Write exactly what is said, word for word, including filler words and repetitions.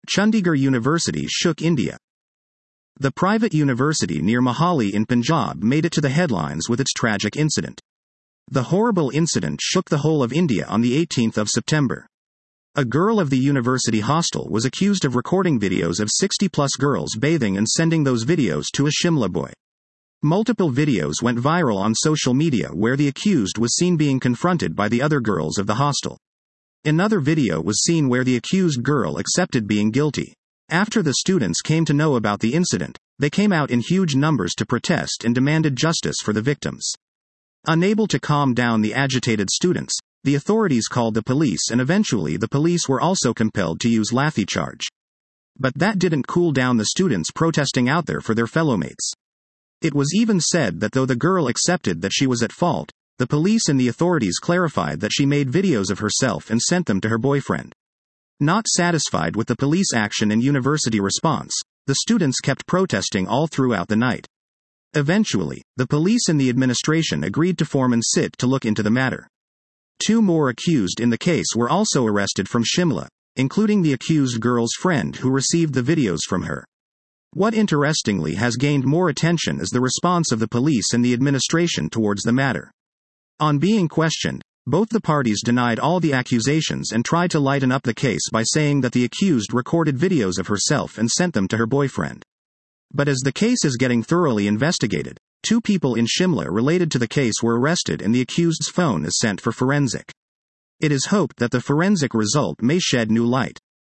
Chandigarh University shook India. The private university near Mohali in Punjab made it to the headlines with its tragic incident. The horrible incident shook the whole of India on the eighteenth of September. A girl of the university hostel was accused of recording videos of sixty-plus girls bathing and sending those videos to a Shimla boy. Multiple videos went viral on social media where the accused was seen being confronted by the other girls of the hostel. Another video was seen where the accused girl accepted being guilty. After the students came to know about the incident, they came out in huge numbers to protest and demanded justice for the victims. Unable to calm down the agitated students, the authorities called the police, and eventually the police were also compelled to use lathi charge. But that didn't cool down the students protesting out there for their fellowmates. It was even said that though the girl accepted that she was at fault, the police and the authorities clarified that she made videos of herself and sent them to her boyfriend. Not satisfied with the police action and university response, the students kept protesting all throughout the night. Eventually, the police and the administration agreed to form an sit to look into the matter. Two more accused in the case were also arrested from Shimla, including the accused girl's friend who received the videos from her. What interestingly has gained more attention is the response of the police and the administration towards the matter. On being questioned, both the parties denied all the accusations and tried to lighten up the case by saying that the accused recorded videos of herself and sent them to her boyfriend. But as the case is getting thoroughly investigated, two people in Shimla related to the case were arrested and the accused's phone is sent for forensic. It is hoped that the forensic result may shed new light.